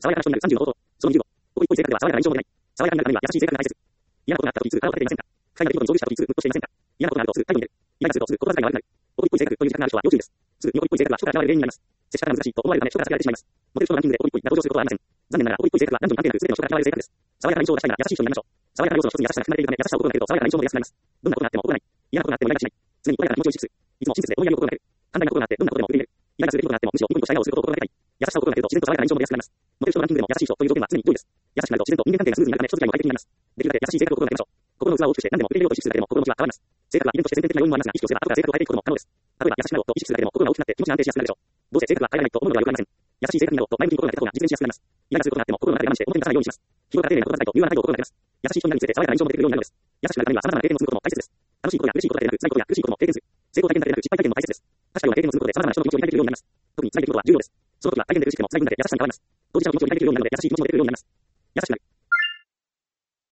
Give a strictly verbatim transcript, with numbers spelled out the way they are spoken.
爽やかな人になるさんじゅうの方法。そのにじゅうご。ここ一歩一生活では爽やかな印象を得ない。爽やかになるためには優しい性格が大切。嫌なことがあったときにすぐ腹を立てていませんか？不快な出来事に遭遇したときにすぐムッとしていませんか？嫌なことがあるとすぐ態度に出る。イライラするとすぐ言葉遣いが悪くなる。男一歩一性格という自覚がある人は要注意です。すぐに男一歩一性格は人から嫌われる原因になります。接し方が難しいと思われるため人から避けられてしまいます。モテる人のランキングで男一歩一が登場することはありません。残念ながら男一歩一性格は男女に関係なく全ての人から嫌われる性格です。爽やかな印象を出したいなら優しい人になりましょう。爽やかな要素の一つに優しさが含まれているため優しさを心がけると爽やかな印象も出やすくなります。どんなことがあっても怒らない。嫌なことがあってもイライラしない。常に穏やかな気持ちを意識する。いつも親切で思いやりを心がける。寛大な心があってどんなことでも受け入れる。イライラする出来事があってもむしろニコニコした笑顔をすることを心がけたい。優しさを心がけると自然と爽やかな印象も出やすくなります。モテる人のランキングでも優しい人という条件は常に上位です。優しくなると自然と人間関係がスムーズになるため人付き合いも快適になります。できるだけ優しい性格を心がけましょう。心の器を大きくして何でも受け入れようと意識するだけでも心の気は変わります。性格は遺伝として先天的な要因もありますが、意識をすれば後から性格を変えていくことも可能です。例えば優しくなろうと意識するだけでも心が大きくなって気持ちが安定しやすくなるでしょう。どうせ性格は変えられないと思うのはよくありません。優しい性格になろうと前向きに心がけた方が実現しやすくなります。イライラすることがあっても心の中で我慢して表に出さないようにします。日頃から丁寧な言葉遣いと柔軟な態度を心がけます。優しい人になるにつれて爽やかな印象も出てくるようになるのです。優しくなるためには様々な経験をすることも大切です。楽しいことや嬉しいことだけでなく、辛いことや苦しいことも経験する。成功体験だけでなく失敗体験も大切です。確かに経験をすることで様々な人の気持ちを理解できるようになります。特に辛い出来事は重要です。その時は体験で苦しくても辛い分だけ優しさに変わります。当事者の気持ちを理解できるようになるので優しい気持ちも出てくるようになります。優しくなる。